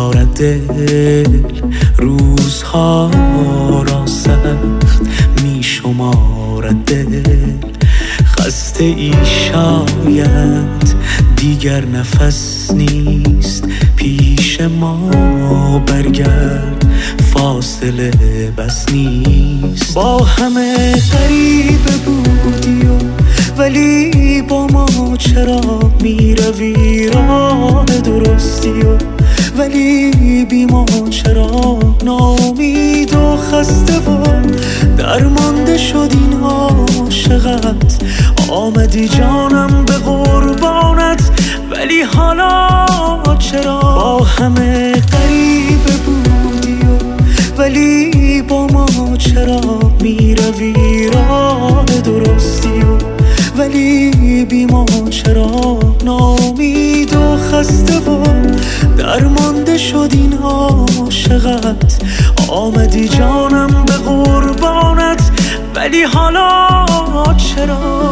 دارد دل روزها را سخت می شمارد دل. خسته ای شاید دیگر نفس نیست پیش ما، برگرد فاصله بس نیست. با همه غریبه بودی ولی با ما چرا می روی راه درستی ولی بی ما چرا ناامید و خسته و درمانده شد این عاشقت. آمدی جانم به قربانت ولی حالا چرا؟ با همه غریبه بودی ولی با ما چرا می روی راه درستی ولی بی ما چرا ناامید و خسته و درمانده شد این عاشقت. آمدی جانم به قربانت ولی حالا چرا؟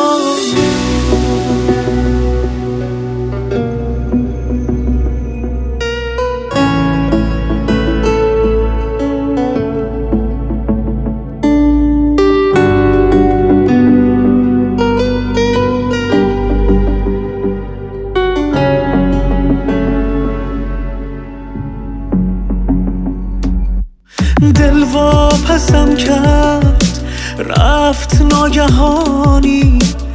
دل واپسم کرد رفت ناگهانی،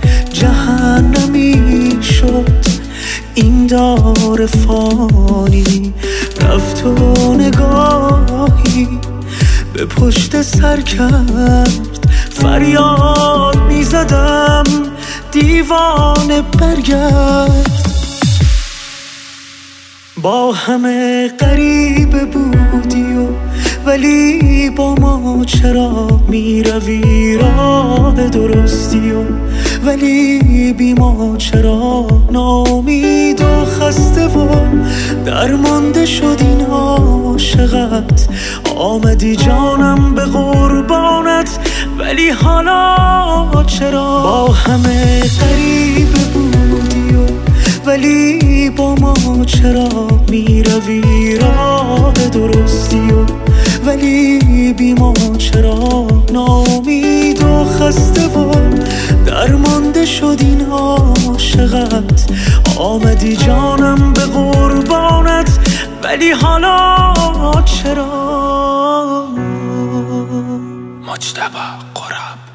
جهنمی شد این دار فانی. رفت و نگاهی به پشت سر کرد، فریاد می زدم دیوانه برگرد. با همه غریبه بودی ولی با ما چرا می روی راه درستی ولی بی ما چرا ناامید و خسته و درمانده شد این عاشقت. آمدی جانم به قربانت ولی حالا چرا؟ با همه غریبه بودی ولی با ما چرا می روی راه درستی ولی بی ما چرا ناامید و خسته و درمانده شد این عاشقت. آمدی جانم به قربانت ولی حالا چرا؟ مجتبی قرب.